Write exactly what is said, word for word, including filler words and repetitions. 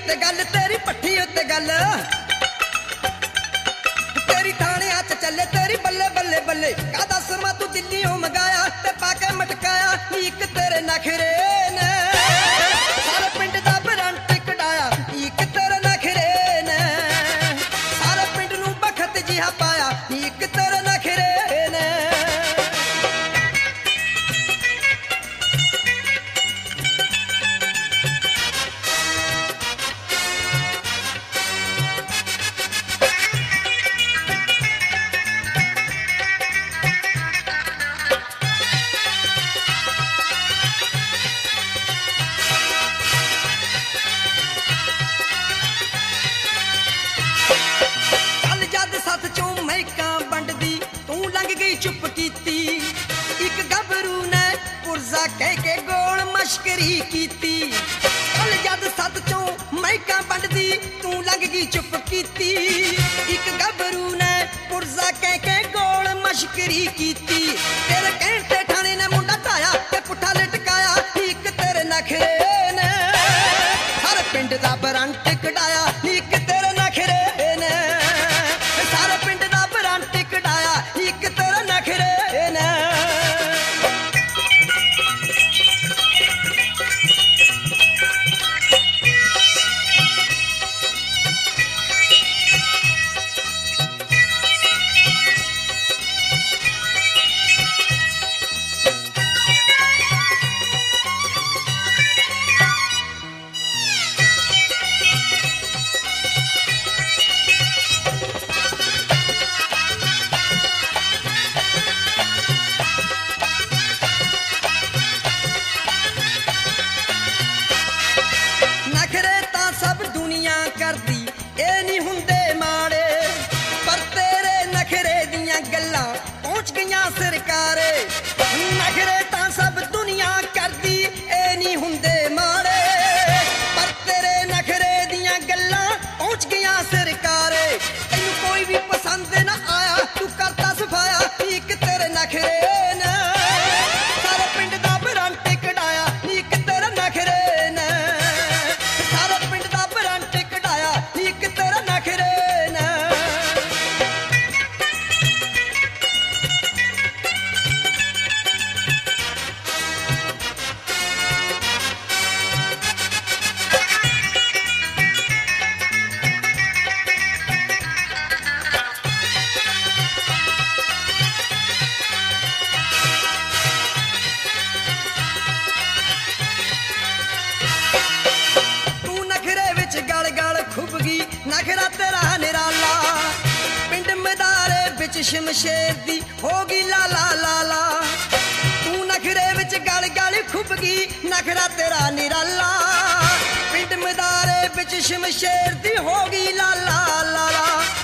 उत्ते गल तेरी पट्ठी उत्ते गल तेरी थाने च चले तेरी बल्ले बल्ले बल्ले कादा सुरमा तू दिल्ली मंगाया ते पाके मटकाया एक तेरे नखरे ने सारे पिंड दा बरंट कढाया एक तेरे नखरे ने सारे पिंड नू बखत जिहा पाया एक तेरे नखरे ने चुप कीती एक गबरू ने पुरजा कह के गोल मश्करी कीती कल जद सत चों मैका बंडदी तू लंघ गई चुप कीती एक गबरू ने पुरजा कह के गोल मश्करी कीती तेरे कहते ठाणे ने मुंडा ढाया ते पुठा लटकाया एक तेरे नखरे ने हर पिंड दा बरंट कढाया एक तेरे नखरे ने सारे पिंड दा बरंट कढाया एक तेरे नखरे ने सरकारे नखरे तां सब दुनिया करदी ए नहीं हुंदे माड़े पर तेरे नखरे दियां गल्लां पहुंच गईयां सरकारे तैनू कोई भी पसंद ना आया तू करता सफाया एक तेरे नखरे ने सारे पिंड दा बरंट कढाया एक तेरे नखरे ने सारे पिंड दा बरंट कढाया एक तेरे नखरे ने नखरा तेरा निराला पिंड मदारे बिच शमशेर दी होगी लाला लाला तू नखरे विच गल गल खुबगी नखरा तेरा निराला पिंड मदारे बिच शमशेर दी होगी लाला लाला